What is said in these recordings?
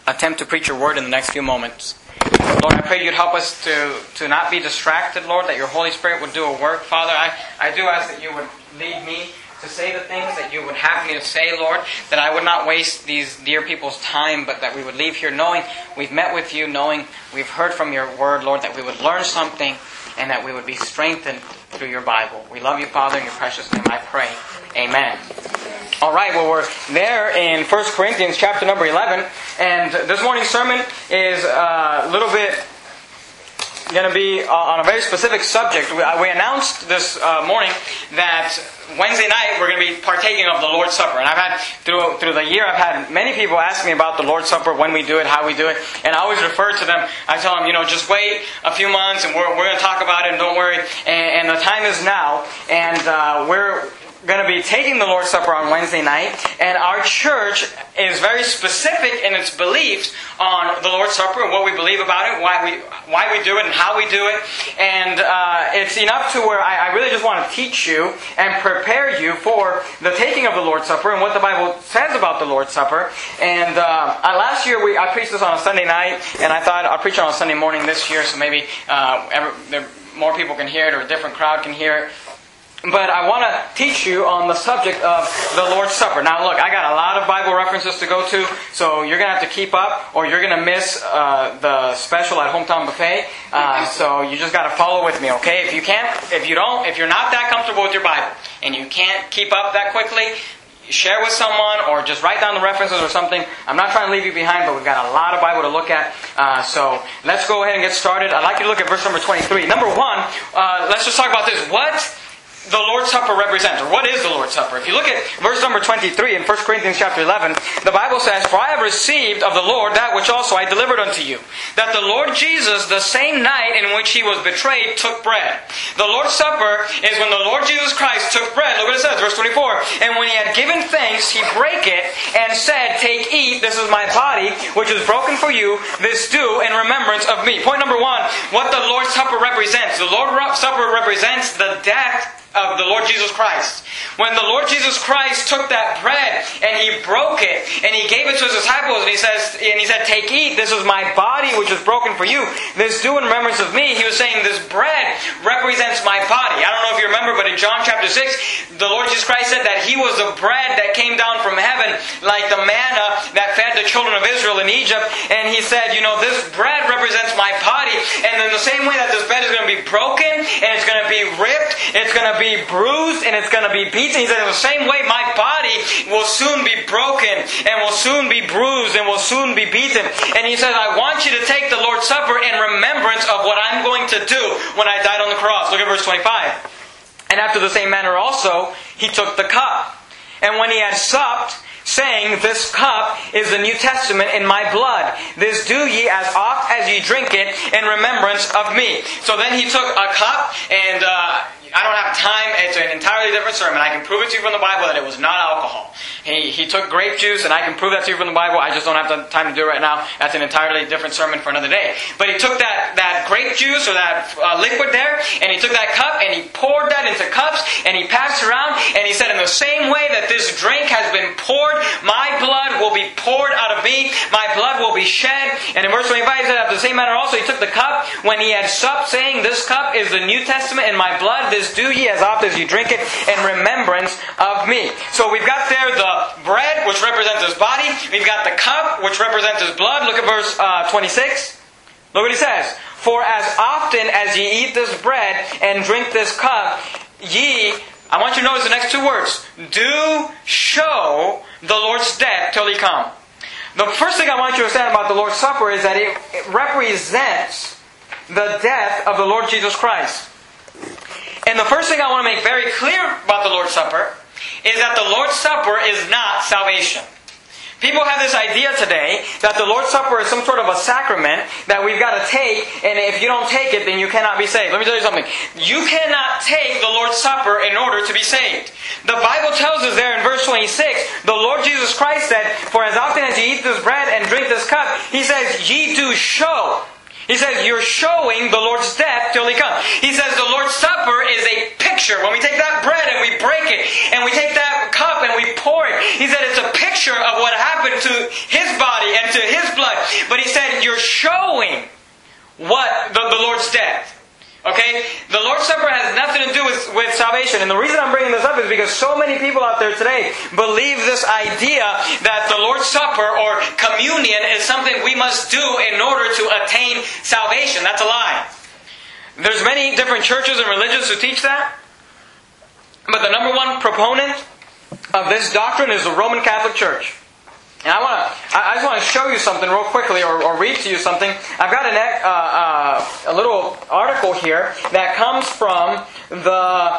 attempt to preach your word in the next few moments. Lord, I pray you'd help us to not be distracted, Lord, that your Holy Spirit would do a work. Father, I do ask that you would lead me to say the things that you would have me to say, Lord, that I would not waste these dear people's time, but that we would leave here knowing we've met with you, knowing we've heard from your word, Lord, that we would learn something and that we would be strengthened through your Bible. We love you, Father, in your precious name I pray. Amen. All right, well, we're there in 1 Corinthians chapter number 11, and this morning's sermon is a little bit going to be on a very specific subject. We announced this morning that Wednesday night we're going to be partaking of the Lord's Supper. And I've had, through the year, I've had many people ask me about the Lord's Supper, when we do it, how we do it. And I always refer to them, I tell them, just wait a few months and we're going to talk about it, and don't worry. And the time is now. And we're going to be taking the Lord's Supper on Wednesday night, and our church is very specific in its beliefs on the Lord's Supper and what we believe about it, why we do it, and how we do it. And it's enough to where I really just want to teach you and prepare you for the taking of the Lord's Supper and what the Bible says about the Lord's Supper. And last year I preached this on a Sunday night, and I thought I'll preach it on a Sunday morning this year, so maybe more people can hear it, or a different crowd can hear it. But I want to teach you on the subject of the Lord's Supper. Now look, I got a lot of Bible references to go to, so you're going to have to keep up, or you're going to miss the special at Hometown Buffet. So you just got to follow with me, okay? If you're not that comfortable with your Bible, and you can't keep up that quickly, share with someone, or just write down the references or something. I'm not trying to leave you behind, but we've got a lot of Bible to look at. So let's go ahead and get started. I'd like you to look at verse number 23. Number one, let's just talk about this. What the Lord's Supper represents, or what is the Lord's Supper? If you look at verse number 23 in 1 Corinthians chapter 11, the Bible says, "For I have received of the Lord that which also I delivered unto you, that the Lord Jesus, the same night in which He was betrayed, took bread." The Lord's Supper is when the Lord Jesus Christ took bread. Look what it says, verse 24. "And when He had given thanks, He brake it, and said, Take, eat, this is my body, which is broken for you. This do in remembrance of me." Point number one, what the Lord's Supper represents. The Lord's Supper represents the death of the Lord Jesus Christ. When the Lord Jesus Christ took that bread and He broke it and He gave it to His disciples, and He said, "Take, eat, this is my body which is broken for you. This do in remembrance of me." He was saying this bread represents my body. I don't know if you remember, but in John chapter 6, the Lord Jesus Christ said that He was the bread that came down from heaven, like the manna that fed the children of Israel in Egypt. And He said, this bread represents my body. And in the same way that this bread is going to be broken, and it's going to be ripped, it's going to be bruised, and it's going to be beaten. He said, in the same way, my body will soon be broken, and will soon be bruised, and will soon be beaten. And He said, I want you to take the Lord's Supper in remembrance of what I'm going to do when I died on the cross. Look at verse 25. "And after the same manner also, He took the cup. And when He had supped, saying, This cup is the New Testament in my blood. This do ye as oft as ye drink it in remembrance of me." So then He took a cup, and I don't have time. It's an entirely different sermon. I can prove it to you from the Bible that it was not alcohol. He took grape juice, and I can prove that to you from the Bible. I just don't have the time to do it right now. That's an entirely different sermon for another day. But He took that grape juice, or that liquid there, and He took that cup, and He poured that into cups, and He passed around, and He said, in the same way that this drink has been poured, my blood will be poured out of me. My blood will be shed. And in verse 25 He said, after the same manner also He took the cup when He had supped, saying, This cup is the New Testament in my blood. This do ye as oft as you drink it in remembrance of me. So we've got there the bread, which represents His body. We've got the cup, which represents His blood. Look at verse 26. Look what He says. "For as often as ye eat this bread and drink this cup, ye," I want you to notice the next two words, "do show the Lord's death till He come." The first thing I want you to understand about the Lord's Supper is that it represents the death of the Lord Jesus Christ. And the first thing I want to make very clear about the Lord's Supper is that the Lord's Supper is not salvation. People have this idea today that the Lord's Supper is some sort of a sacrament that we've got to take, and if you don't take it, then you cannot be saved. Let me tell you something. You cannot take the Lord's Supper in order to be saved. The Bible tells us there in verse 26, the Lord Jesus Christ said, "For as often as ye eat this bread and drink this cup," He says, "ye do show." He says, you're showing the Lord's death till He comes. He says the Lord's Supper is a picture. When we take that bread and we break it, and we take that cup and we pour it, He said it's a picture of what happened to His body and to His blood showing what the Lord's death. Okay? The Lord's Supper has nothing to do with salvation. And the reason I'm bringing this up is because so many people out there today believe this idea that the Lord's Supper or communion is something we must do in order to attain salvation. That's a lie. There's many different churches and religions who teach that. But the number one proponent of this doctrine is the Roman Catholic Church. And I just want to show you something real quickly, or read to you something. I've got a little article here that comes from the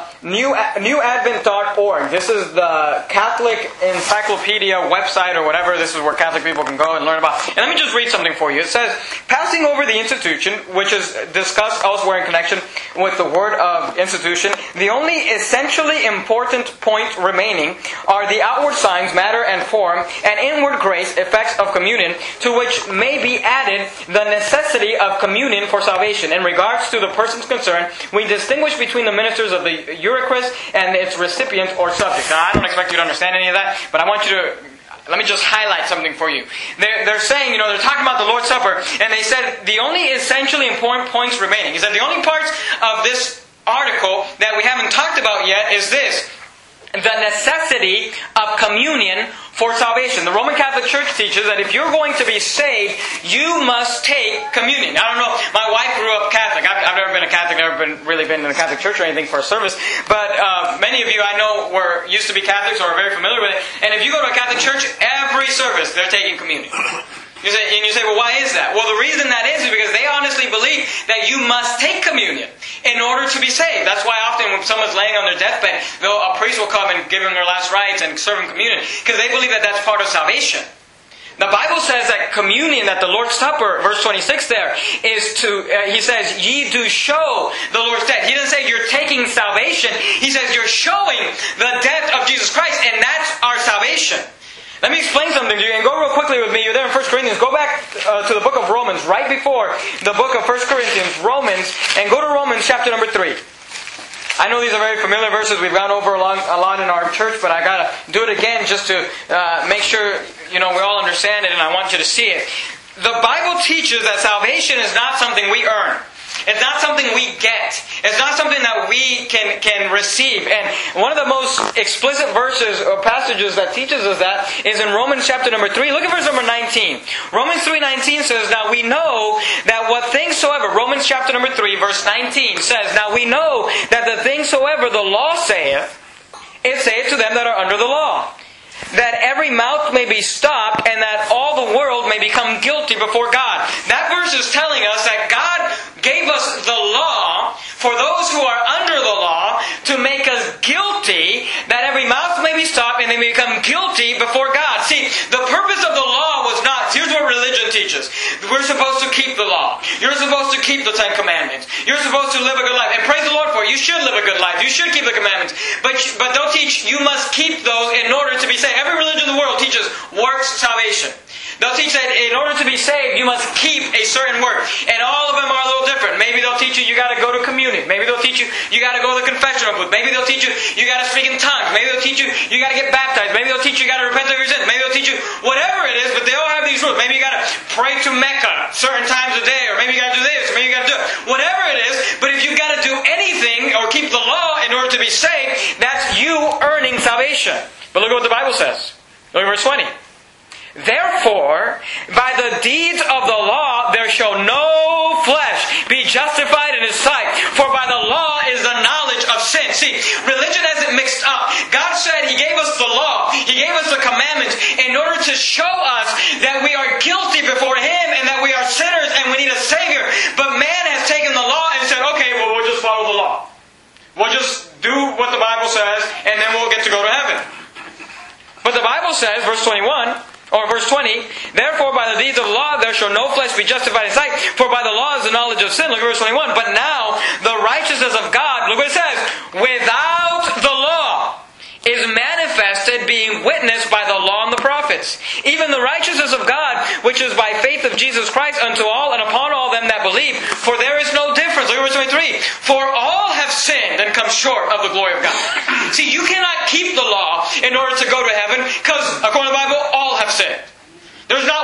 newadvent.org. This is the Catholic Encyclopedia website or whatever. This is where Catholic people can go and learn about. And let me just read something for you. It says, passing over the institution, which is discussed elsewhere in connection with the word of institution, the only essentially important point remaining are the outward signs, matter and form, and inward grace, effects of communion, to which may be added the necessity of communion for salvation. In regards to the persons concerned, we distinguish between the ministers of the Eucharist and its recipient or subject. Now, I don't expect you to understand any of that, but I want you to... Let me just highlight something for you. They're saying, they're talking about the Lord's Supper, and they said the only essentially important points remaining. He said the only parts of this article that we haven't talked about yet is this: the necessity of communion for salvation. The Roman Catholic Church teaches that if you're going to be saved, you must take communion. I don't know, my wife grew up Catholic. I've never been a Catholic, never really been in a Catholic church or anything for a service, but many of you I know used to be Catholics or are very familiar with it. And if you go to a Catholic church, every service they're taking communion. You say, well, why is that? Well, the reason that is because they honestly believe that you must take communion in order to be saved. That's why often when someone's laying on their deathbed, a priest will come and give them their last rites and serve them communion, because they believe that that's part of salvation. The Bible says that communion, that the Lord's Supper, verse 26 there, is he says, ye do show the Lord's death. He doesn't say you're taking salvation. He says you're showing the death of Jesus Christ, and that's our salvation. Let me explain something to you, and go real quickly with me. You're there in 1 Corinthians. Go back to the book of Romans, right before the book of 1 Corinthians, Romans, and go to Romans chapter number 3. I know these are very familiar verses. We've gone over a lot in our church, but I got to do it again just to make sure we all understand it, and I want you to see it. The Bible teaches that salvation is not something we earn. It's not something we get. It's not something that we can receive. And one of the most explicit verses or passages that teaches us that is in Romans chapter number 3. Look at verse number 19. Romans 3:19 says, now we know that what things soever, Romans chapter number 3 verse 19 says, now we know that the things soever the law saith, it saith to them that are under the law, that every mouth may be stopped, and that all the world may become guilty before God. That verse is telling us that God gave us the law for those who are under the law to make us guilty, that every mouth may be stopped and they may become guilty before God. See, the purpose of the law was not, here's what religion teaches. We're supposed to keep the law. You're supposed to keep the Ten Commandments. You're supposed to live a good life. And praise the Lord for it. You should live a good life. You should keep the commandments. But don't teach you must keep those in order to be saved. Every religion in the world teaches works salvation. They'll teach that in order to be saved, you must keep a certain work. And all of them are a little different. Maybe they'll teach you got to go to communion. Maybe they'll teach you got to go to the confessional booth. Maybe they'll teach you got to speak in tongues. Maybe they'll teach you got to get baptized. Maybe they'll teach you got to repent of your sins. Maybe they'll teach you whatever it is, but they all have these rules. Maybe you got to pray to Mecca certain times a day, or maybe you got to do this, or maybe you got to do it. Whatever it is, but if you got to do anything or keep the law in order to be saved, that's you earning salvation. But look at what the Bible says. Look at verse 20. Therefore, by the deeds of the law there shall no flesh be justified in His sight, for by the law is the knowledge of sin. See, religion hasn't mixed up. God said He gave us the law. He gave us the commandments in order to show us that we are guilty before Him and that we are sinners and we need a Savior. But man has taken the law and said, okay, well, we'll just follow the law. We'll just do what the Bible says and then we'll get to go to heaven. But the Bible says, verse 21, or verse 20, therefore by the deeds of the law there shall no flesh be justified in sight, for by the law is the knowledge of sin. Look at verse 21. But now the righteousness of God, look what it says, without the law is manifested, being witnessed by the law and the prophets. Even the righteousness of God, which is by faith of Jesus Christ unto all and upon all them that believe. For there is no difference. Look at verse 23. For all have sinned and come short of the glory of God. See, you cannot keep the law in order to go to heaven, because according to the Bible, all have sinned. There's not one person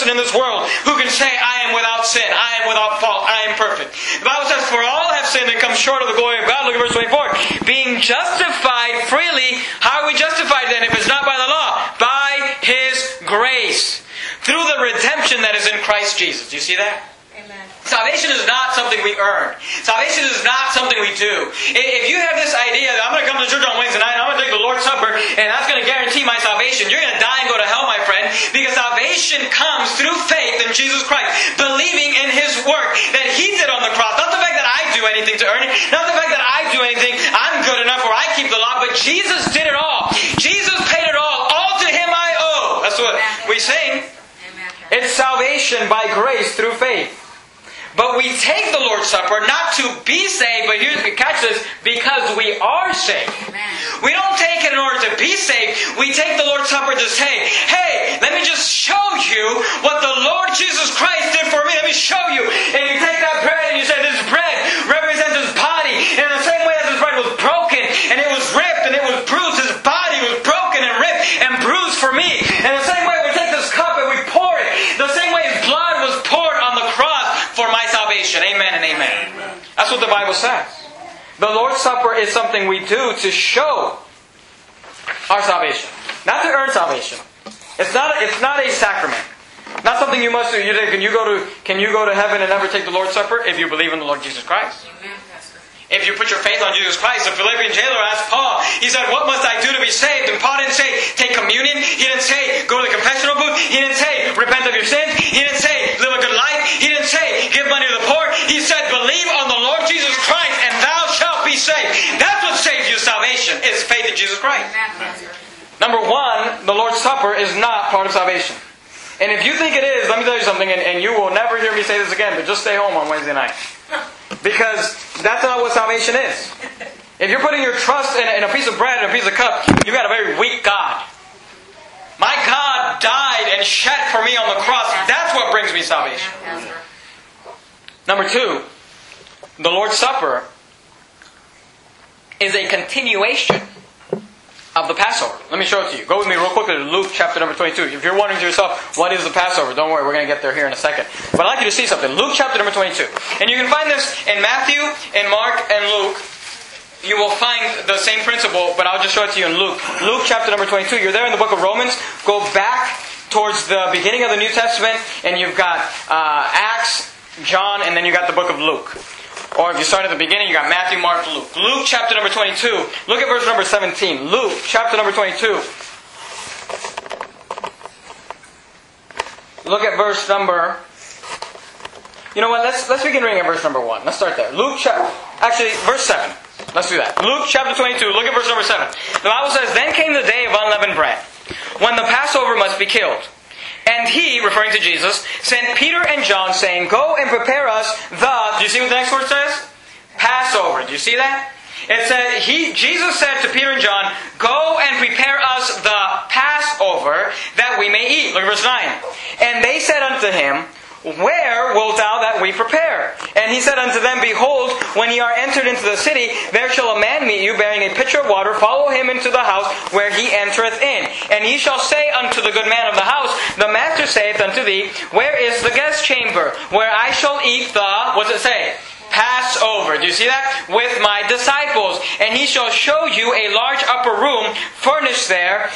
person in this world who can say, I am without sin, I am without fault, I am perfect. The Bible says, for all have sinned and come short of the glory of God. Look at verse 24. Being justified freely. How are we justified then if it's not by the law? By His grace. Through the redemption that is in Christ Jesus. Do you see that? Amen. Salvation is not something we earn. Salvation is not something we do. If you have this idea that I'm going to come to church on Wednesday night and I'm going to take the Lord's Supper and that's going to guarantee my salvation, you're going to die and go to hell, my friend, because salvation comes through faith in Jesus Christ, believing in His work that He did on the cross. Not the fact that I do anything to earn it, not the fact that I do anything, I'm good enough or I keep the law, but Jesus did it all. Jesus paid it all. All to Him I owe. That's what we sing. It's salvation by grace through faith. But we take the Lord's Supper not to be saved, but here's catch this, because we are saved. Amen. We don't take it in order to be saved. We take the Lord's Supper to say, hey, let me just show you what the Lord Jesus Christ did for me. Let me show you. And you take that bread and you say, this bread represents His body. And in the same way as His bread was broken and it was ripped and it was bruised, His body was broken and ripped and bruised for me. And the same way we take this cup and we pour it, the same way His blood was poured on the cross for my salvation. Amen and amen. That's what the Bible says. The Lord's Supper is something we do to show our salvation, not to earn salvation. It's not a sacrament. Not something you must do. Can you go to heaven and never take the Lord's Supper if you believe in the Lord Jesus Christ? If you put your faith on Jesus Christ. The Philippian jailer asked Paul, he said, what must I do to be saved? And Paul didn't say, take communion. He didn't say, go to the confessional booth. He didn't say, repent of your sins. He didn't say, live a good life. He didn't say, give money to the poor. He said, believe on the Lord Jesus Christ and thou shalt be saved. That's what saves you salvation, is faith in Jesus Christ. Number one, the Lord's Supper is not part of salvation. And if you think it is, let me tell you something, and you will never hear me say this again, but just stay home on Wednesday night. Because that's not what salvation is. If you're putting your trust in a piece of bread and a piece of cup, you've got a very weak God. My God died and shed for me on the cross. That's what brings me salvation. Number two, the Lord's Supper is a continuation of the Passover. Let me show it to you. Go with me real quickly to Luke chapter number 22. If you're wondering to yourself, what is the Passover? Don't worry, we're going to get there here in a second. But I'd like you to see something. Luke chapter number 22. And you can find this in Matthew, in Mark, and Luke. You will find the same principle, but I'll just show it to you in Luke. Luke chapter number 22. You're there in the book of Romans. Go back towards the beginning of the New Testament, and you've got Acts, John, and then you got the book of Luke. Or if you start at the beginning, you got Matthew, Mark, Luke. Luke chapter number 22. Look at verse number 17. Luke chapter number 22. Look at verse number... You know what? Let's begin reading at verse number 1. Let's start there. Actually, verse 7. Let's do that. Luke chapter 22. Look at verse number 7. The Bible says, Then came the day of unleavened bread, when the Passover must be killed. And He, referring to Jesus, sent Peter and John, saying, Go and prepare us the... Do you see what the next word says? Passover. Do you see that? It said, Jesus said to Peter and John, Go and prepare us the Passover, that we may eat. Look at verse 9. And they said unto Him, Where wilt thou that we prepare? And He said unto them, Behold, when ye are entered into the city, there shall a man meet you, bearing a pitcher of water. Follow him into the house where he entereth in. And ye shall say unto the good man of the house, The master saith unto thee, Where is the guest chamber, where I shall eat the... What's it say? Passover. Do you see that? With my disciples. And he shall show you a large upper room, furnished there,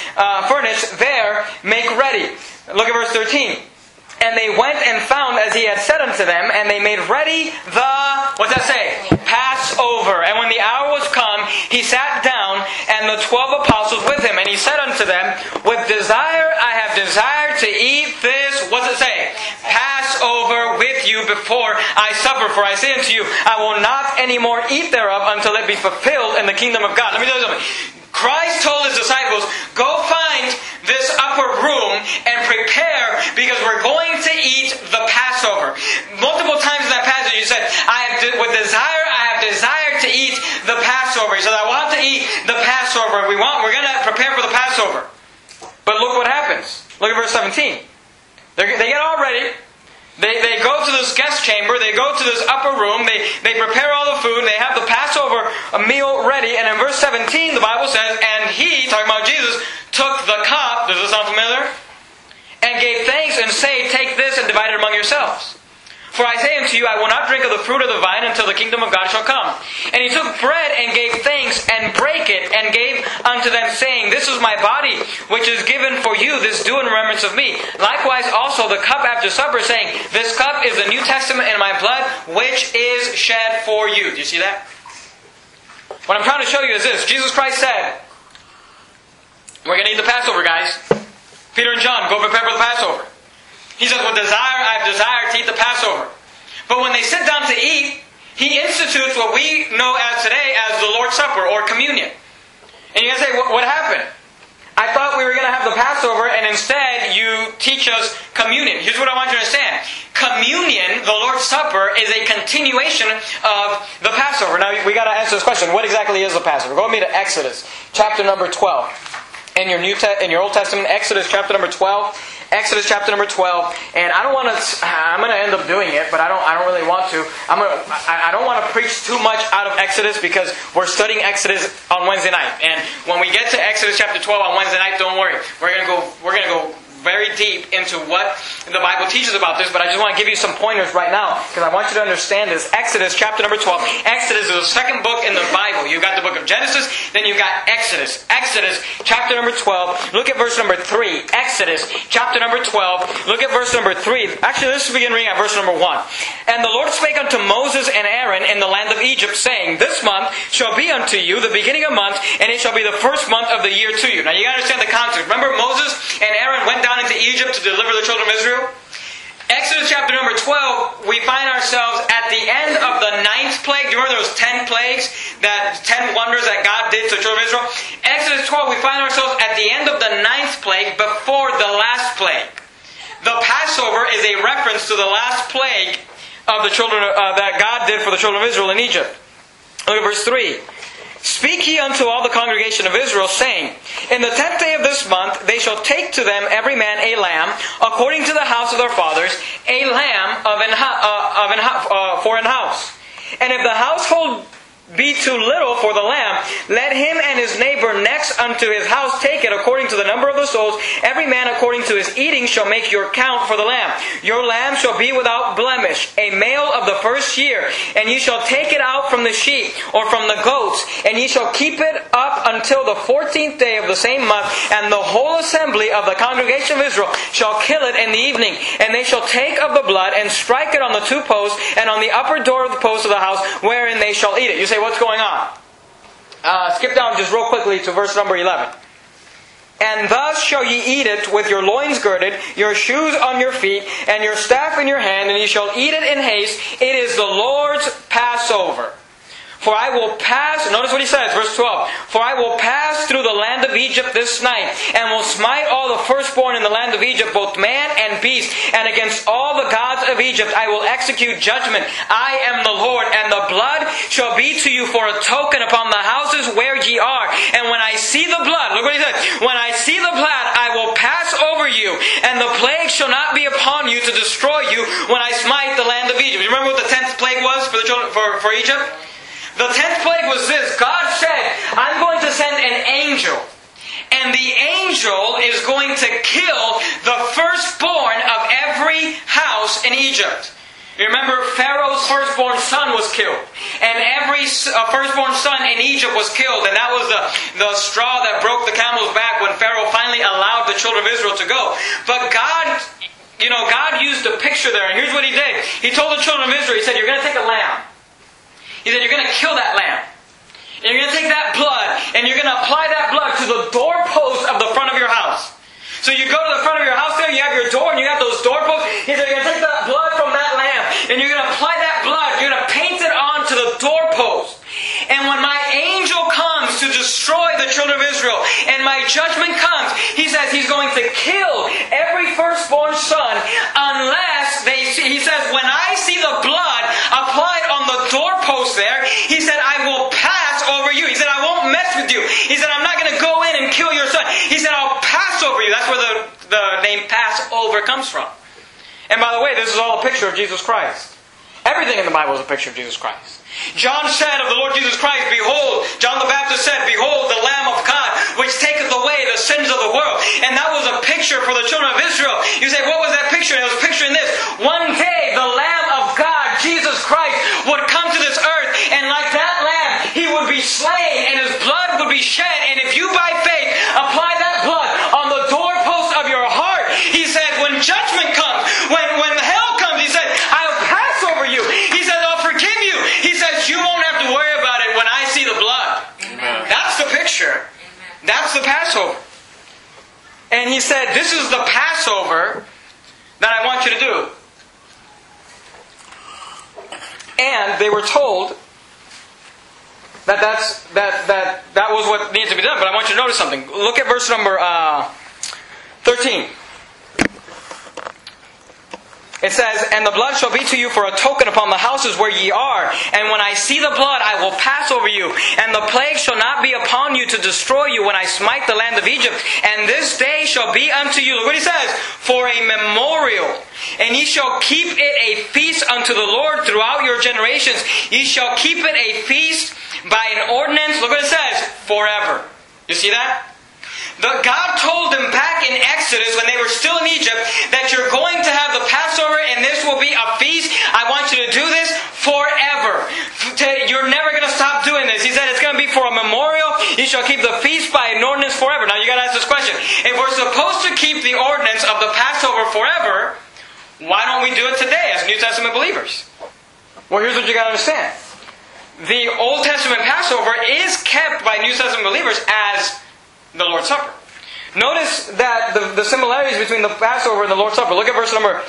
make ready. Look at verse 13. And they went and found as He had said unto them, and they made ready the... What's that say? Passover. And when the hour was come, He sat down, and the 12 apostles with Him. And He said unto them, With desire I have desired to eat this... What's it say? Passover with you before I suffer. For I say unto you, I will not any more eat thereof until it be fulfilled in the kingdom of God. Let me tell you something. Christ told His disciples, Go find this upper room and prepare, because we're going to eat the Passover. Multiple times in that passage He said, I have desired to eat the Passover. He said, I want to eat the Passover. We're going to prepare for the Passover. But look what happens. Look at verse 17. They get all ready. They go to this guest chamber. They go to this upper room. They prepare all the food. They have the Passover meal ready. And in verse 17, the Bible says, And He, talking about Jesus, took the cup. Does this sound familiar? And gave thanks and said, Say, take this and divide it among yourselves. For I say unto you, I will not drink of the fruit of the vine until the kingdom of God shall come. And he took bread and gave thanks and brake it and gave unto them, saying, This is my body, which is given for you. This do in remembrance of me. Likewise also the cup after supper, saying, This cup is the New Testament in my blood, which is shed for you. Do you see that? What I'm trying to show you is this. Jesus Christ said, we're going to eat the Passover, guys. Peter and John, go prepare for the Passover. He says, with desire, I have desired to eat the Passover. But when they sit down to eat, He institutes what we know as today as the Lord's Supper or communion. And you're going to say, what happened? I thought we were going to have the Passover and instead you teach us communion. Here's what I want you to understand. Communion, the Lord's Supper, is a continuation of the Passover. Now, we got to answer this question. What exactly is the Passover? Go with me to Exodus, chapter number 12. In your Old Testament, Exodus chapter number 12. Exodus chapter number 12, and I'm going to end up doing it, but I don't really want to. I don't want to preach too much out of Exodus because we're studying Exodus on Wednesday night. And when we get to Exodus chapter 12 on Wednesday night, don't worry. We're going to go very deep into what the Bible teaches about this, but I just want to give you some pointers right now because I want you to understand this. Exodus chapter number 12. Exodus is the second book in the Bible. You've got the book of Genesis, then you've got Exodus. Exodus chapter number 12. Look at verse number 3. Exodus chapter number 12. Look at verse number 3. Actually, let's begin reading at verse number 1. And the Lord spake unto Moses and Aaron in the land of Egypt, saying, This month shall be unto you the beginning of months, and it shall be the first month of the year to you. Now you got to understand the context. Remember Moses and Aaron went down into Egypt to deliver the children of Israel? Exodus chapter number 12, we find ourselves at the end of the 9th plague. Do you remember those 10 plagues, that 10 wonders that God did to the children of Israel? Exodus 12, we find ourselves at the end of the 9th plague before the last plague. The Passover is a reference to the last plague of the children that God did for the children of Israel in Egypt. Look at verse 3. Speak ye unto all the congregation of Israel, saying, In the 10th day of this month they shall take to them every man a lamb, according to the house of their fathers, a lamb for an house. And if the household be too little for the lamb, let him and his neighbor next unto his house take it according to the number of the souls. Every man according to his eating shall make your count for the lamb. Your lamb shall be without blemish, a male of the first year. And ye shall take it out from the sheep or from the goats, and ye shall keep it up until the 14th day of the same month. And the whole assembly of the congregation of Israel shall kill it in the evening. And they shall take of the blood and strike it on the 2 posts and on the upper door of the post of the house, wherein they shall eat it. You say, what's going on? Skip down just real quickly to verse number 11. And thus shall ye eat it with your loins girded, your shoes on your feet, and your staff in your hand, and ye shall eat it in haste. It is the Lord's Passover. For I will pass, notice what he says, verse 12. For I will pass through the land of Egypt this night, and will smite all the firstborn in the land of Egypt, both man and beast, and against all the gods of Egypt I will execute judgment. I am the Lord, and the blood shall be to you for a token upon the houses where ye are. And when I see the blood, look what he said, when I see the blood, I will pass over you, and the plague shall not be upon you to destroy you when I smite the land of Egypt. You remember what the 10th plague was for the children, for Egypt? The 10th plague was this. God said, I'm going to send an angel. And the angel is going to kill the firstborn of every house in Egypt. You remember Pharaoh's firstborn son was killed. And every firstborn son in Egypt was killed. And that was the straw that broke the camel's back when Pharaoh finally allowed the children of Israel to go. But God used a picture there. And here's what He did. He told the children of Israel, He said, you're going to take a lamb. He said, you're going to kill that lamb. And you're going to take that blood, and you're going to apply that blood to the doorpost of the front of your house. So you go to the front of your house there, you have your door, and you have those doorposts. He said, you're going to take that blood from that lamb, and you're going to apply that blood, you're going to paint it onto the doorpost. And when my angel comes to destroy the children of Israel, and my judgment comes, He says He's going to kill every firstborn son unless He says, when I see the blood applied on the doorpost there, He said, I will pass over you. He said, I won't mess with you. He said, I'm not going to go in and kill your son. He said, I'll pass over you. That's where the name Passover comes from. And by the way, this is all a picture of Jesus Christ. Everything in the Bible is a picture of Jesus Christ. John said of the Lord Jesus Christ, behold, John the Baptist said, behold the Lamb of God, which taketh away the sins of the world. And that was a picture for the children of Israel. You say, what was that picture? It was picturing this. One day, the Lamb of God, Jesus Christ, would come to this earth, and like that Lamb, He would be slain, and His blood would be shed. And if you by faith apply that blood on the doorpost of your heart, He said, when judgment comes, when hell comes, He said, I'll pass over you. He said, I'll forgive you. He says, you won't have to worry about it when I see the blood. Amen. That's the picture. Amen. That's the Passover. And He said, this is the Passover that I want you to do. And they were told that that was what needs to be done. But I want you to notice something. Look at verse number 13. It says, and the blood shall be to you for a token upon the houses where ye are. And when I see the blood, I will pass over you. And the plague shall not be upon you to destroy you when I smite the land of Egypt. And this day shall be unto you, look what He says, for a memorial. And ye shall keep it a feast unto the Lord throughout your generations. Ye shall keep it a feast by an ordinance, look what it says, forever. You see that? God told them back in Exodus when they were still in Egypt that you're going to have the Passover and this will be a feast. I want you to do this forever. You're never going to stop doing this. He said it's going to be for a memorial. You shall keep the feast by an ordinance forever. Now you got to ask this question. If we're supposed to keep the ordinance of the Passover forever, why don't we do it today as New Testament believers? Well, here's what you got to understand. The Old Testament Passover is kept by New Testament believers as the Lord's Supper. Notice that the similarities between the Passover and the Lord's Supper. Look at verse number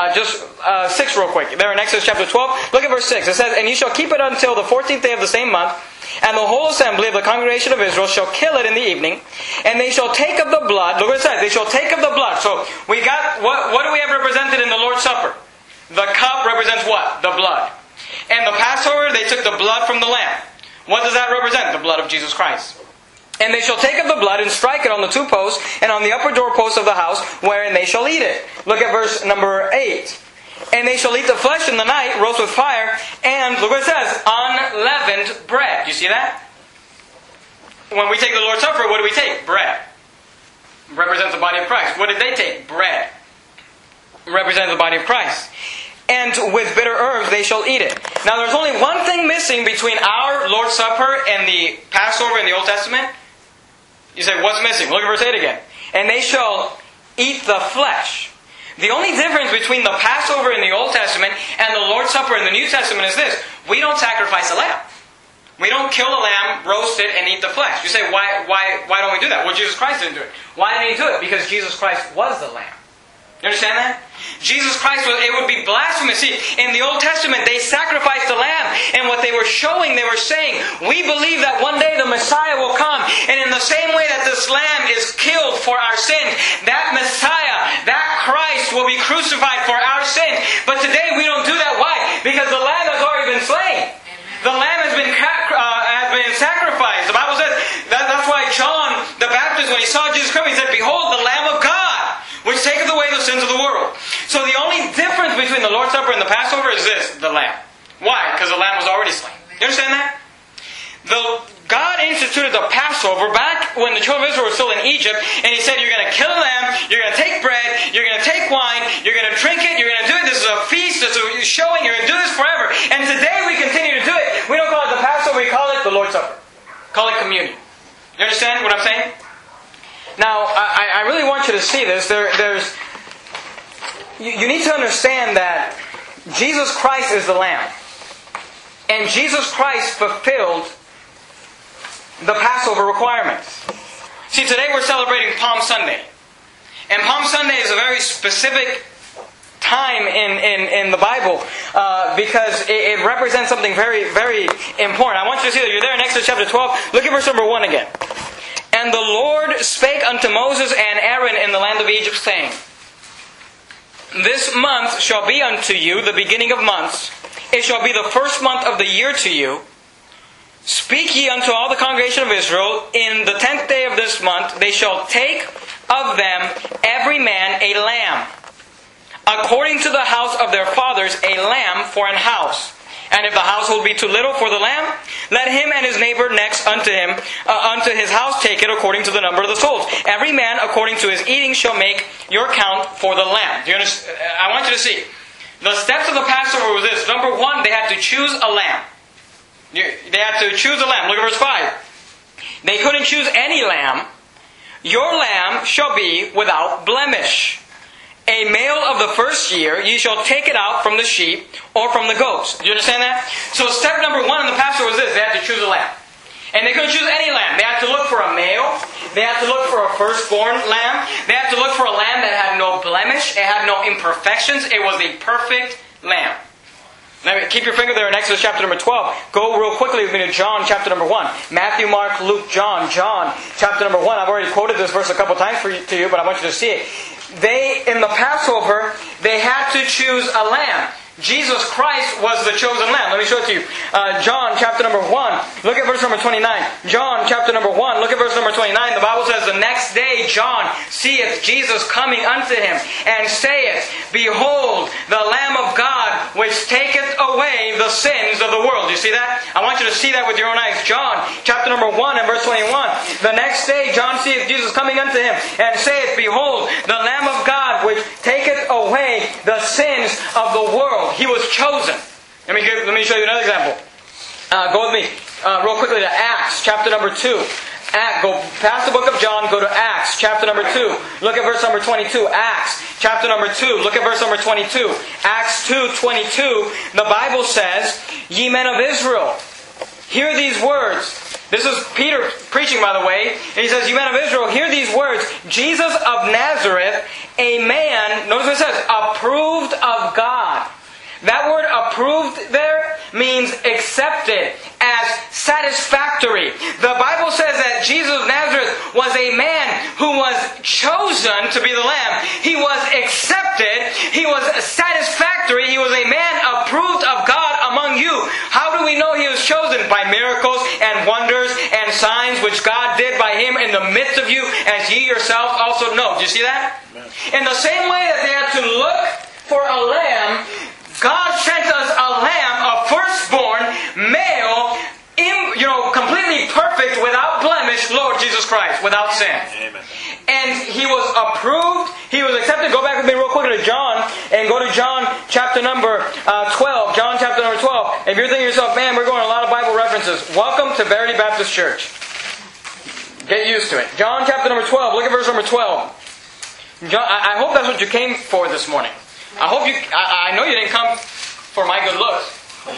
6 real quick. There in Exodus chapter 12. Look at verse 6. It says, and ye shall keep it until the 14th day of the same month, and the whole assembly of the congregation of Israel shall kill it in the evening, and they shall take of the blood. Look what it says. They shall take of the blood. So we got, what do we have represented in the Lord's Supper? The cup represents what? The blood. And the Passover, they took the blood from the lamb. What does that represent? The blood of Jesus Christ. And they shall take of the blood and strike it on the two posts and on the upper doorposts of the house, wherein they shall eat it. Look at verse number 8. And they shall eat the flesh in the night, roast with fire, and, look what it says, unleavened bread. Do you see that? When we take the Lord's Supper, what do we take? Bread. Represents the body of Christ. What did they take? Bread. Represents the body of Christ. And with bitter herbs they shall eat it. Now there's only one thing missing between our Lord's Supper and the Passover in the Old Testament. You say, what's missing? Look at verse 8 again. And they shall eat the flesh. The only difference between the Passover in the Old Testament and the Lord's Supper in the New Testament is this. We don't sacrifice a lamb. We don't kill a lamb, roast it, and eat the flesh. You say, why don't we do that? Well, Jesus Christ didn't do it. Why didn't He do it? Because Jesus Christ was the lamb. You understand that? Jesus Christ, it would be blasphemous. See, in the Old Testament, they sacrificed the lamb. And what they were showing, they were saying, we believe that one day the Messiah will come. And in the same way that this lamb is killed for our sins, that Messiah, that Christ will be crucified for our sins. But today we don't do that. Why? Because the lamb has already been slain. The lamb has been sacrificed. The Bible says, that's why John the Baptist, when he saw Jesus come, he said, behold, the Lamb of God, which taketh away the sins of the world. So the only difference between the Lord's Supper and the Passover is this, the lamb. Why? Because the lamb was already slain. You understand that? God instituted the Passover back when the children of Israel were still in Egypt, and He said, you're going to kill a lamb, you're going to take bread, you're going to take wine, you're going to drink it, you're going to do it, this is a feast, this is a showing, you're going to do this forever. And today we continue to do it. We don't call it the Passover, we call it the Lord's Supper. Call it communion. You understand what I'm saying? Now, I really want you to see this. You need to understand that Jesus Christ is the Lamb. And Jesus Christ fulfilled the Passover requirements. See, today we're celebrating Palm Sunday. And Palm Sunday is a very specific time in the Bible because it represents something very, very important. I want you to see that. You're there in Exodus chapter 12. Look at verse number 1 again. And the Lord spake unto Moses and Aaron in the land of Egypt, saying, this month shall be unto you the beginning of months. It shall be the first month of the year to you. Speak ye unto all the congregation of Israel, in the 10th day of this month they shall take of them every man a lamb according to the house of their fathers, a lamb for an house. And if the household be too little for the lamb, let him and his neighbor next unto him, unto his house, take it according to the number of the souls. Every man according to his eating shall make your count for the lamb. Do you understand? I want you to see. The steps of the Passover was this. Number one, they had to choose a lamb. They had to choose a lamb. Look at verse 5. They couldn't choose any lamb. Your lamb shall be without blemish. A male of the first year, ye shall take it out from the sheep or from the goats. Do you understand that? So step number one in the Passover was this. They had to choose a lamb. And they couldn't choose any lamb. They had to look for a male. They had to look for a firstborn lamb. They had to look for a lamb that had no blemish. It had no imperfections. It was a perfect lamb. Now, keep your finger there in Exodus chapter number 12. Go real quickly with me to John chapter number 1. Matthew, Mark, Luke, John chapter number 1. I've already quoted this verse a couple times to you, but I want you to see it. In the Passover, they had to choose a lamb. Jesus Christ was the chosen lamb. Let me show it to you. John chapter number 1. Look at verse number 29. John chapter number 1. Look at verse number 29. The Bible says, the next day John seeth Jesus coming unto him, and saith, Behold, the Lamb of God, which taketh away the sins of the world. Do you see that? I want you to see that with your own eyes. John chapter number 1 and verse 21. The next day John seeth Jesus coming unto him, and saith, Behold, the Lamb of God, which taketh away the sins of the world. He was chosen. Let me show you another example. Go with me real quickly to Acts chapter number 2. Go past the book of John, go to Acts chapter number 2. Look at verse number 22. Acts chapter number 2. Look at verse number 22. Acts 2:22. The Bible says, Ye men of Israel, hear these words. This is Peter preaching, by the way. And he says, You men of Israel, hear these words. Jesus of Nazareth, a man, notice what it says, approved of God. That word approved there means accepted, as satisfactory. The Bible says that Jesus of Nazareth was a man who was chosen to be the Lamb. He was accepted. He was satisfactory. He was a man approved of God among you. How do we know he was chosen? By miracles and wonders and signs which God did by him in the midst of you, as ye yourselves also know. Do you see that? In the same way that they had to look for a lamb, God sent us a lamb, a firstborn, male, completely perfect, without blemish, Lord Jesus Christ, without sin. Amen. And He was approved, He was accepted. Go back with me real quick to John, and go to John chapter number 12. John chapter number 12. If you're thinking to yourself, man, we're going a lot of Bible references. Welcome to Verity Baptist Church. Get used to it. John chapter number 12. Look at verse number 12. John, I hope that's what you came for this morning. I know you didn't come for my good looks.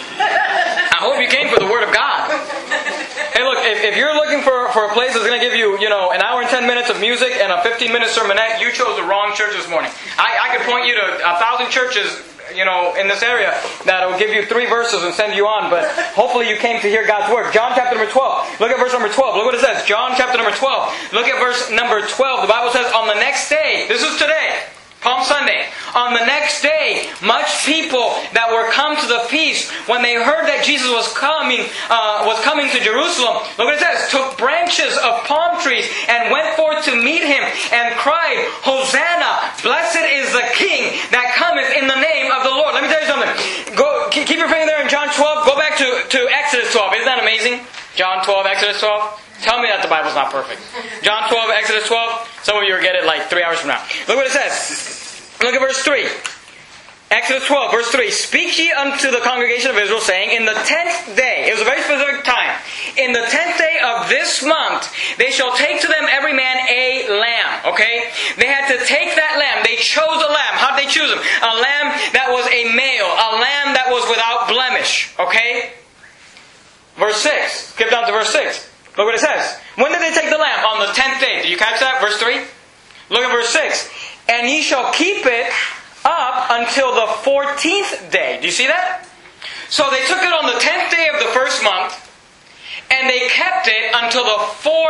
I hope you came for the Word of God. Hey, look, if you're looking for a place that's going to give you, an hour and 10 minutes of music and a 15-minute sermonette, you chose the wrong church this morning. I could point you to 1,000 churches, in this area that will give you 3 verses and send you on, but hopefully you came to hear God's Word. John chapter number 12. Look at verse number 12. Look what it says. John chapter number 12. Look at verse number 12. The Bible says, on the next day, this is today, Palm Sunday. On the next day, much people that were come to the feast, when they heard that Jesus was coming to Jerusalem, look what it says, took branches of palm trees and went forth to meet Him and cried, Hosanna, blessed is the King that cometh in the name of the Lord. Let me tell you something. Keep your finger there in John 12. Go back to Exodus 12. Isn't that amazing? John 12, Exodus 12. Tell me that the Bible's not perfect. John 12, Exodus 12. Some of you will get it like 3 hours from now. Look what it says. Look at verse 3. Exodus 12, verse 3. Speak ye unto the congregation of Israel, saying, in the 10th day, it was a very specific time, in the 10th day of this month, they shall take to them every man a lamb. Okay? They had to take that lamb. They chose a lamb. How did they choose him? A lamb that was a male. A lamb that was without blemish. Okay? Verse 6. Skip down to verse 6. Look what it says. When did they take the lamb? On the 10th day. Did you catch that? Verse 3. Look at verse 6. And ye shall keep it up until the 14th day. Do you see that? So they took it on the 10th day of the first month, and they kept it until the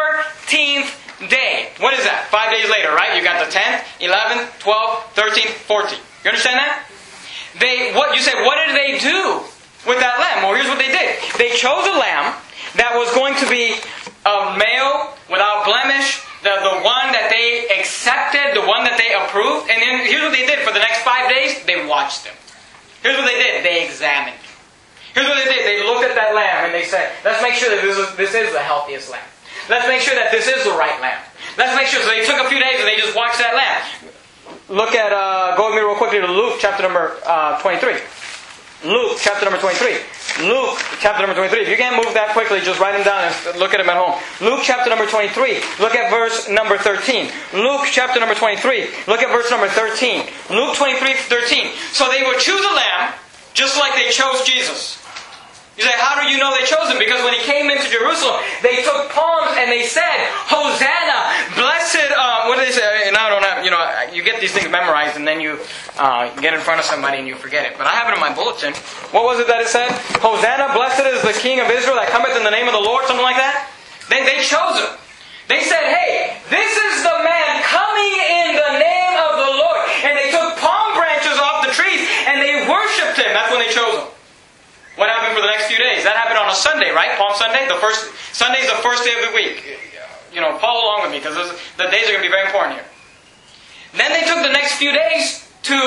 14th day. What is that? 5 days later, right? You got the 10th, 11th, 12th, 13th, 14th. You understand that? What did they do with that lamb? Well, here's what they did. They chose a lamb that was going to be a male, without blemish, the one that they accepted, the one that they approved. And then here's what they did for the next 5 days. They watched him. Here's what they did. They examined him. Here's what they did. They looked at that lamb and they said, let's make sure that this is the healthiest lamb. Let's make sure that this is the right lamb. Let's make sure. So they took a few days and they just watched that lamb. Look at, go with me real quickly to Luke chapter number 23. Luke chapter number 23. Luke chapter number 23. If you can't move that quickly, just write them down and look at them at home. Luke chapter number 23. Look at verse number 13. Luke chapter number 23. Look at verse number 13. Luke 23:13. So they would choose a lamb just like they chose Jesus. You say, how do you know they chose him? Because when he came into Jerusalem, they took palms and they said, Hosanna, blessed, what did they say? And I don't have, you get these things memorized and then you get in front of somebody and you forget it. But I have it in my bulletin. What was it that it said? Hosanna, blessed is the King of Israel that cometh in the name of the Lord, something like that. They chose him. They said, hey, this is the man coming in the name of the Lord. And they took palm branches off the trees and they worshipped him. That's when they chose him. What happened for the next few days? That happened on a Sunday, right? Palm Sunday? Sunday is the first day of the week. Follow along with me because the days are going to be very important here. Then they took the next few days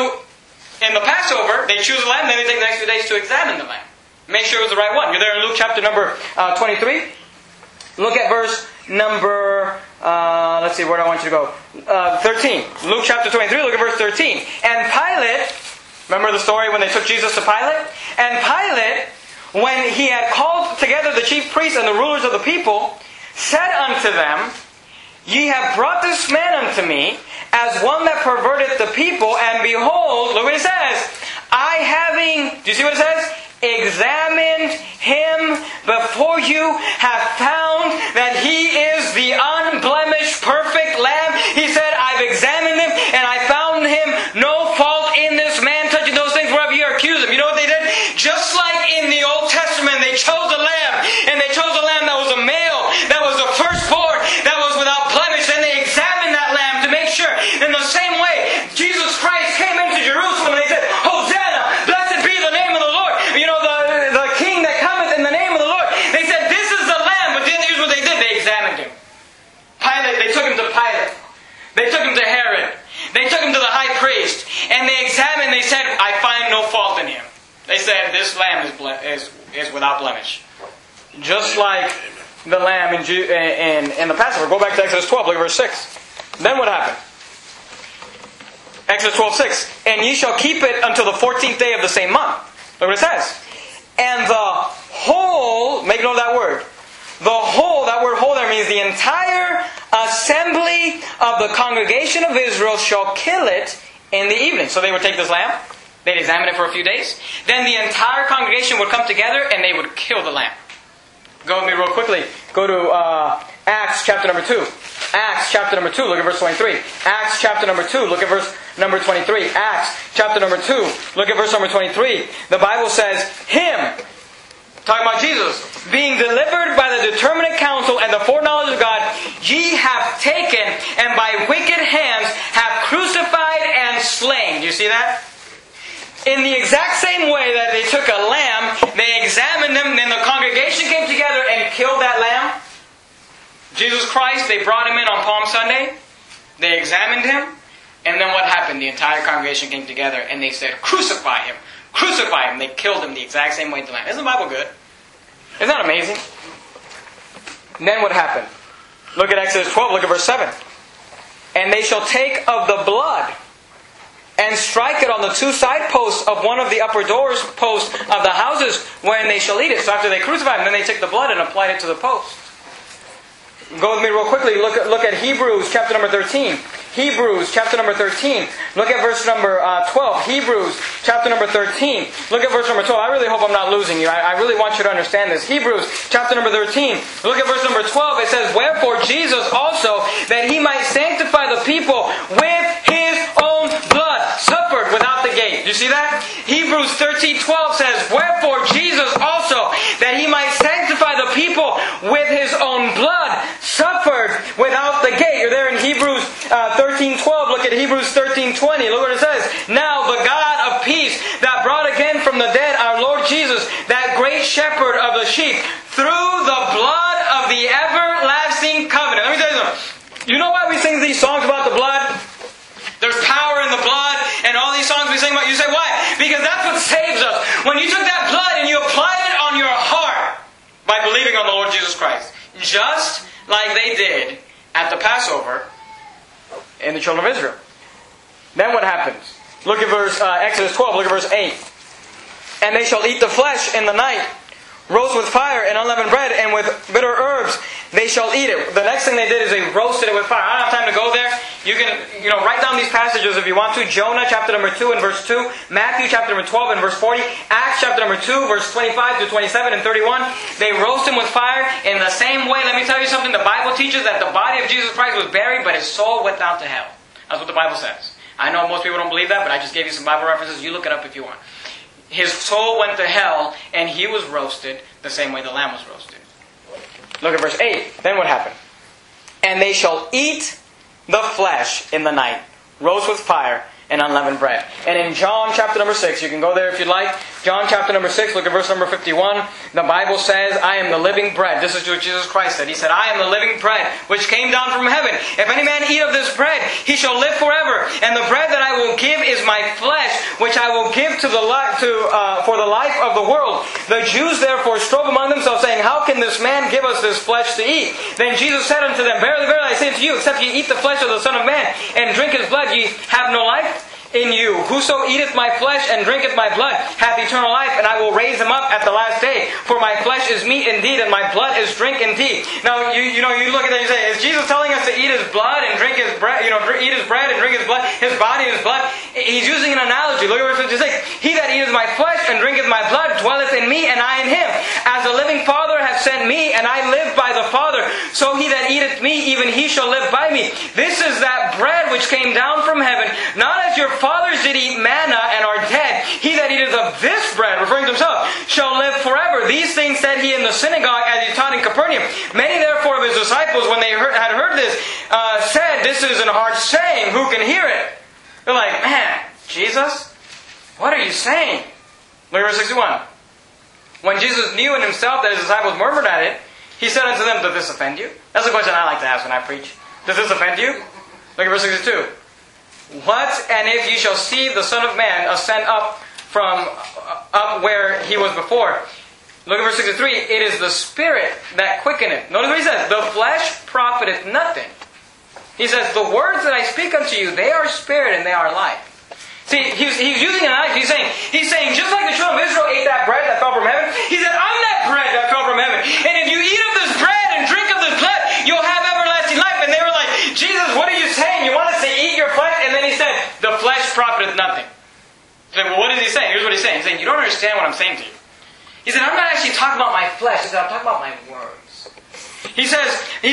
in the Passover, they choose a lamb, then they take the next few days to examine the lamb. Make sure it was the right one. You're there in Luke chapter number 23. Look at verse number, let's see, where do I want you to go? 13. Luke chapter 23, look at verse 13. And Pilate, remember the story when they took Jesus to Pilate? And Pilate, when he had called together the chief priests and the rulers of the people, said unto them, Ye have brought this man unto me, as one that perverteth the people, and behold, look what it says, I having, do you see what it says? Examined him before you, have found that he is the unblemished, perfect lamb. He said, I've examined him, and I found him no fault in this man, touching those things wherever you accuse him. You know what they did? Just like in the Old Testament, they chose a lamb, and they chose a lamb that was a male, that was the firstborn, that was without blemish, and they examined that lamb to make sure. In the same way, Jesus Christ came into Jerusalem, and they said, Hosanna, blessed be the name of the Lord. The King that cometh in the name of the Lord. They said, this is the lamb, but then here's what they did. They examined him. They took him to Pilate. They took him to Herod. They took him to the high priest. And they examined, they said, I find no fault in him. They said, this lamb is without blemish. Just like the lamb in the Passover. Go back to Exodus 12, look at verse 6. Then what happened? Exodus 12:6. And ye shall keep it until the 14th day of the same month. Look what it says. And the whole, make note of that word. The whole, that word whole there means the entire assembly of the congregation of Israel shall kill it in the evening. So they would take this lamb, they'd examine it for a few days. Then the entire congregation would come together and they would kill the lamb. Go with me real quickly. Go to Acts chapter number 2. Acts chapter number 2, look at verse 23. Acts chapter number 2, look at verse number 23. Acts chapter number 2, look at verse number 23. The Bible says, Him, talking about Jesus, being delivered by the determinate counsel and the foreknowledge of God, ye have taken and by wicked hands have crucified and slain. Do you see that? In the exact same way that they took a lamb, they examined them, then the congregation came together and killed that lamb. Jesus Christ, they brought him in on Palm Sunday. They examined him. And then what happened? The entire congregation came together and they said, Crucify him! Crucify him! They killed him the exact same way the lamb. Isn't the Bible good? Isn't that amazing? And then what happened? Look at Exodus 12, look at verse 7. And they shall take of the blood and strike it on the two side posts of one of the upper doors posts of the houses wherein they shall eat it. So after they crucified him, then they took the blood and applied it to the post. Go with me real quickly. Look at Hebrews chapter number 13. Hebrews chapter number 13. Look at verse number 12. Hebrews chapter number 13. Look at verse number 12. I really hope I'm not losing you. I really want you to understand this. Hebrews chapter number 13. Look at verse number 12. It says, Wherefore Jesus also, that He might sanctify the people with His own blood, suffered without the gate. Do you see that? Hebrews 13:12 says, Wherefore Jesus also, that He might sanctify the people with His own blood, suffered without the gate. You're there in Hebrews 13:12. Look at Hebrews 13:20. Look what it says. Now the God of peace, that brought again from the dead our Lord Jesus, that great shepherd of the sheep, through the blood of the everlasting covenant. Let me tell you something. You know When you took that blood and you applied it on your heart by believing on the Lord Jesus Christ, just like they did at the Passover in the children of Israel. Then what happens? Look at Exodus 12, look at verse 8. And they shall eat the flesh in the night, roast with fire and unleavened bread, and with bitter herbs they shall eat it. The next thing they did is they roasted it with fire. I don't have time to go there. You can write down these passages if you want to. Jonah chapter number 2 and verse 2. Matthew chapter number 12 and verse 40. Acts chapter number 2 verse 25 to 27 and 31. They roast him with fire in the same way. Let me tell you something. The Bible teaches that the body of Jesus Christ was buried, but his soul went down to hell. That's what the Bible says. I know most people don't believe that, but I just gave you some Bible references. You look it up if you want. His soul went to hell, and he was roasted the same way the lamb was roasted. Look at verse 8. Then what happened? And they shall eat the flesh in the night, roast with fire and unleavened bread. And in John chapter number 6, you can go there if you'd like. John chapter number 6, look at verse number 51. The Bible says, I am the living bread. This is what Jesus Christ said. He said, I am the living bread which came down from heaven. If any man eat of this bread, he shall live forever. And the bread that I will give is my flesh, which I will give for the life of the world. The Jews therefore strove among themselves, saying, How can this man give us this flesh to eat? Then Jesus said unto them, Verily, verily, I say unto you, except ye eat the flesh of the Son of Man, and drink his blood, ye have no life in you. Whoso eateth my flesh and drinketh my blood hath eternal life, and I will raise him up at the last day. For my flesh is meat indeed, and my blood is drink indeed. Now, you look at that and you say, is Jesus telling us to eat his blood and drink his bread, eat his bread and drink his blood, his body and his blood? He's using an analogy. Look at verse 56. He that eateth my flesh and drinketh my blood dwelleth in me, and I in him. As the living Father hath sent me, and I live by the Father, so he that eateth me, even he shall live by me. This is that bread which came down from heaven, not as your fathers did eat manna and are dead. He that eateth of this bread, referring to himself, shall live forever. These things said he in the synagogue as he taught in Capernaum. Many therefore of his disciples, when they had heard this, said, This is an hard saying. Who can hear it? They're like, Man, Jesus, what are you saying? Look at verse 61. When Jesus knew in himself that his disciples murmured at it, he said unto them, Does this offend you? That's the question I like to ask when I preach. Does this offend you? Look at verse 62. What, and if ye shall see the Son of Man ascend up from up where he was before? Look at verse 63. It is the Spirit that quickeneth. Notice what he says. The flesh profiteth nothing. He says, the words that I speak unto you, they are spirit and they are life. See, he's using an analogy. He's saying, just like the children of Israel ate that bread that fell from heaven, he said, I'm that bread that fell from heaven. And if you eat of this bread and drink of this blood, you'll have everlasting life. And they were like, Jesus, what are you saying? You want us to eat your flesh? And then he said, the flesh profiteth nothing. So, well, what is he saying? Here's what he's saying. He's saying, you don't understand what I'm saying to you. He said, I'm not actually talking about my flesh. He said, I'm talking about my words. He says,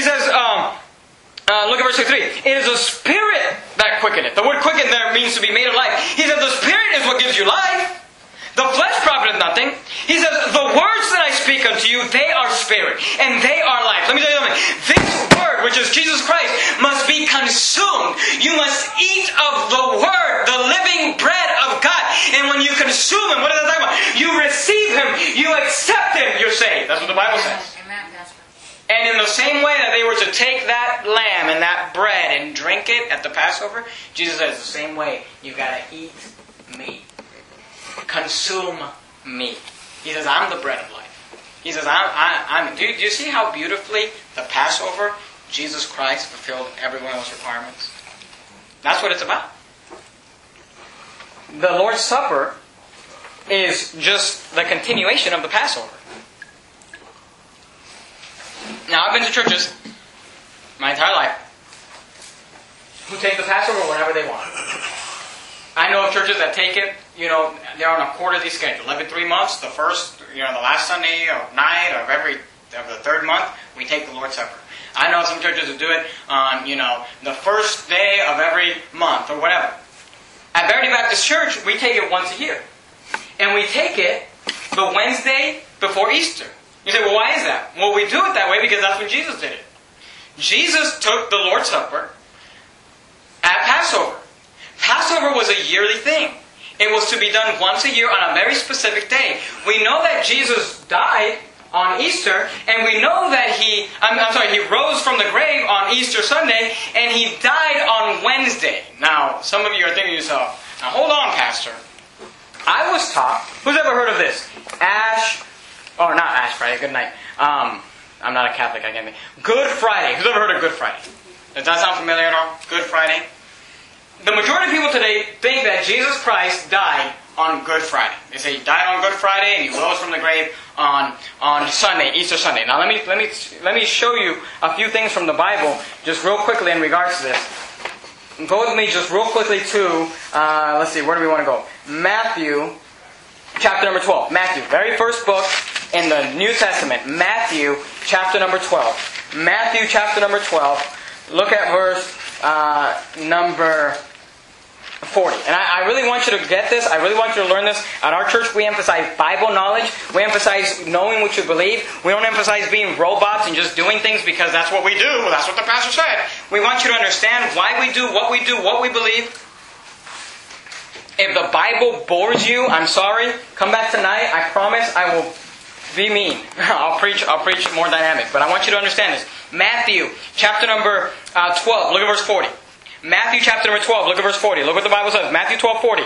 look at verse 63. It is the Spirit that quickeneth. The word quicken there means to be made alive. He said, the Spirit is what gives you life. The flesh profiteth nothing. He says, the words that I speak unto you, they are spirit, and they are life. Let me tell you something. This word, which is Jesus Christ, must be consumed. You must eat of the Word, the living bread of God. And when you consume Him, what is that talking about? You receive Him, you accept Him, you're saved. That's what the Bible says. Amen. And in the same way that they were to take that lamb and that bread and drink it at the Passover, Jesus says the same way, you've got to eat me. Consume me. He says, I'm the bread of life. He says, do you see how beautifully the Passover, Jesus Christ fulfilled every one of those requirements? That's what it's about. The Lord's Supper is just the continuation of the Passover. Now, I've been to churches my entire life who take the Passover whenever they want. I know of churches that take it, they're on a quarterly schedule. Every 3 months, the first, the last Sunday or night of the third month, we take the Lord's Supper. I know some churches who do it on, the first day of every month or whatever. At Verity Baptist Church, we take it once a year. And we take it the Wednesday before Easter. You say, well, why is that? Well, we do it that way because that's when Jesus did it. Jesus took the Lord's Supper at Passover. Passover was a yearly thing. It was to be done once a year on a very specific day. We know that Jesus died on Easter, and we know that he rose from the grave on Easter Sunday, and he died on Wednesday. Now, some of you are thinking to yourself, now hold on, Pastor. I was taught Who's ever heard of this? Not Ash Friday, good night. I'm not a Catholic, I get me. Good Friday. Who's ever heard of Good Friday? Does that sound familiar at all? Good Friday? The majority of people today think that Jesus Christ died on Good Friday. They say he died on Good Friday and he rose from the grave on Sunday, Easter Sunday. Now let me show you a few things from the Bible just real quickly in regards to this. Go with me just real quickly to, let's see, where do we want to go? Matthew, chapter number 12. Matthew, very first book in the New Testament. Matthew, chapter number 12. Matthew, chapter number 12. Look at verse number 40. And I really want you to get this. I really want you to learn this. At our church, we emphasize Bible knowledge. We emphasize knowing what you believe. We don't emphasize being robots and just doing things because that's what we do. That's what the pastor said. We want you to understand why we do, what we believe. If the Bible bores you, I'm sorry. Come back tonight. I promise I will be mean. I'll preach more dynamic. But I want you to understand this. Matthew, chapter number 12. Look at verse 40. Matthew chapter number 12, look at verse 40. Look what the Bible says. Matthew 12:40.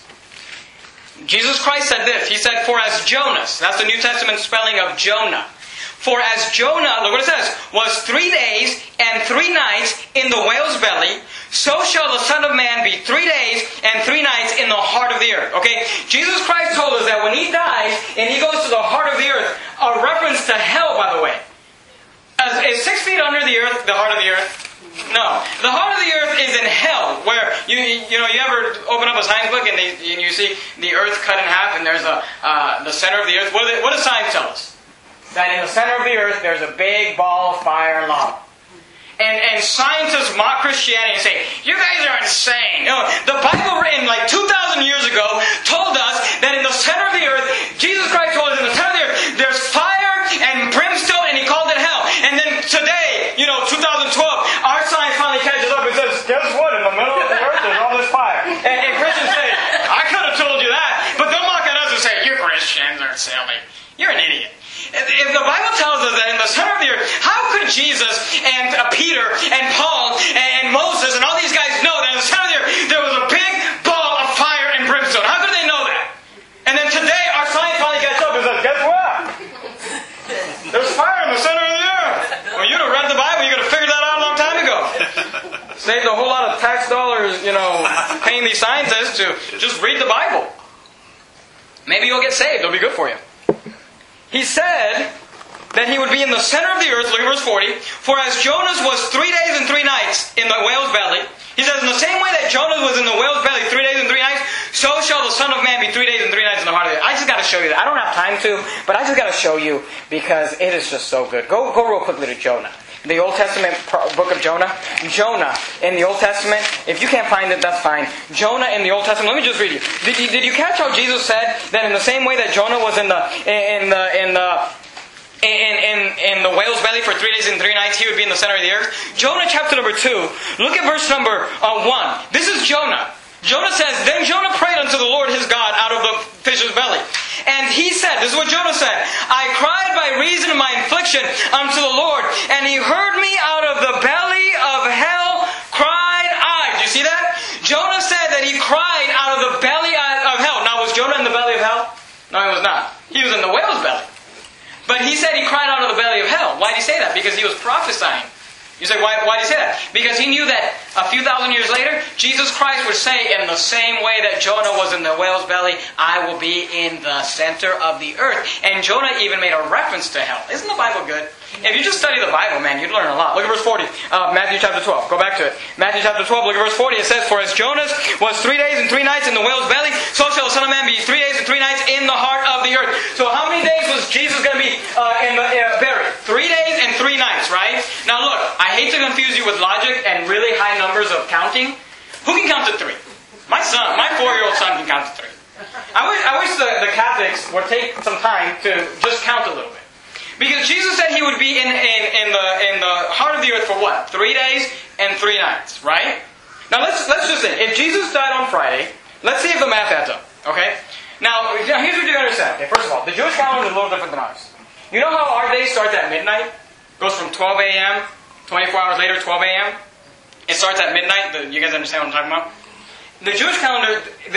Jesus Christ said this. He said, for as Jonas, that's the New Testament spelling of Jonah. For as Jonah, look what it says, was 3 days and 3 nights in the whale's belly, so shall the Son of Man be 3 days and 3 nights in the heart of the earth. Okay? Jesus Christ told us that when He dies and He goes to the heart of the earth, a reference to hell, by the way. Is 6 feet under the earth the heart of the earth? No. The heart of the earth is in hell, where you ever open up a science book and you see the earth cut in half and there's the center of the earth. What does science tell us? That in the center of the earth there's a big ball of fire and lava. And scientists mock Christianity and say, you guys are insane. The Bible written like 2,000 years ago told us that in the center of the earth, Jesus Christ told us in the center of the earth, there's fire and brimstone, and He called it hell. And then today, 2012, our science finally catches up and says, guess what? In the middle of the earth, there's all this fire. And Christians say, I could have told you that. But don't mock at us and say, you Christians are silly. You're an idiot. If the Bible tells us that in the center of the earth, how could Jesus and Peter and Paul and Moses and all these guys know that in the center of the earth there was a big ball of fire and brimstone? How could they know that? And then today our science finally gets up and says, guess what? There's fire in the center of the earth. Well, you'd have read the Bible, you could have figured that out a long time ago. Saved a whole lot of tax dollars, paying these scientists to just read the Bible. Maybe you'll get saved. It'll be good for you. He said that He would be in the center of the earth, look at verse 40, for as Jonas was 3 days and 3 nights in the whale's belly, He says, in the same way that Jonas was in the whale's belly 3 days and 3 nights, so shall the Son of Man be 3 days and 3 nights in the heart of the earth. I just got to show you that. I don't have time to, but I just got to show you because it is just so good. Go real quickly to Jonah. The Old Testament book of Jonah. Jonah in the Old Testament. If you can't find it, that's fine. Jonah in the Old Testament. Let me just read you. Did you catch how Jesus said that in the same way that Jonah was in the whale's belly for 3 days and 3 nights, he would be in the center of the earth? Jonah chapter number 2. Look at verse number 1. This is Jonah. Jonah says, then Jonah prayed unto the Lord his God out of the fish's belly. And he said, this is what Jonah said, I cried by reason of my affliction unto the Lord, and He heard me out of the belly of hell, cried I. Do you see that? Jonah said that he cried out of the belly of hell. Now, was Jonah in the belly of hell? No, he was not. He was in the whale's belly. But he said he cried out of the belly of hell. Why did he say that? Because he was prophesying. You say, why did he say that? Because he knew that a few thousand years later, Jesus Christ would say, in the same way that Jonah was in the whale's belly, I will be in the center of the earth. And Jonah even made a reference to hell. Isn't the Bible good? If you just study the Bible, man, you'd learn a lot. Look at verse 40. Matthew chapter 12. Go back to it. Matthew chapter 12, look at verse 40. It says, for as Jonas was 3 days and 3 nights in the whale's belly, so shall the Son of Man be 3 days and 3 nights in the heart of the earth. So how many days was Jesus going to be buried? 3 days and 3 nights, right? Now look, I hate to confuse you with logic and really high numbers of counting. Who can count to 3? My 4-year-old son can count to 3. I wish the Catholics would take some time to just count a little bit. Because Jesus said He would be in the heart of the earth for what? 3 days and 3 nights, right? Now let's just say, if Jesus died on Friday, let's see if the math adds up, okay? Now here's what you understand. Okay, first of all, the Jewish calendar is a little different than ours. You know how our day starts at midnight? Goes from 12 a.m., 24 hours later, 12 a.m.? It starts at midnight. You guys understand what I'm talking about? The Jewish calendar,